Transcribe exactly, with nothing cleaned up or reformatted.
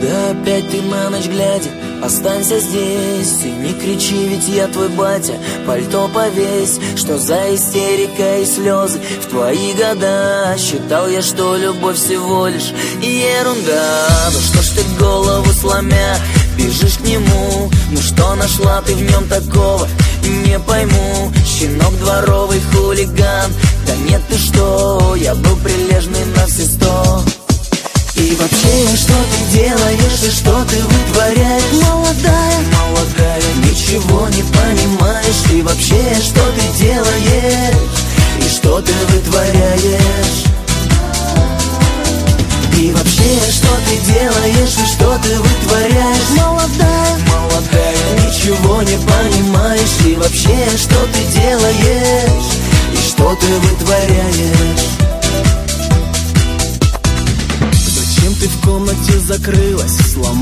Да опять ты на ночь глядя, останься здесь и не кричи, ведь я твой батя. Пальто повесь, что за истерика и слезы. В твои года считал я, что любовь всего лишь ерунда. Ну что ж ты голову сломя бежишь к нему? Ну что нашла ты в нем такого? Не пойму, щенок дворовый хулиган. Да нет, ты что, я был прилежный на все сто. И вообще, что ты делаешь и что ты вытворяешь? Молодая, молодая, ничего не понимаешь. И вообще, что ты делаешь и что ты вытворяешь? И вообще, что ты делаешь и что ты вытворяешь? Молодая, молодая, ничего не понимаешь. И вообще, что ты делаешь и что ты вытворяешь? Зачем ты в комнате закрылась? Сломала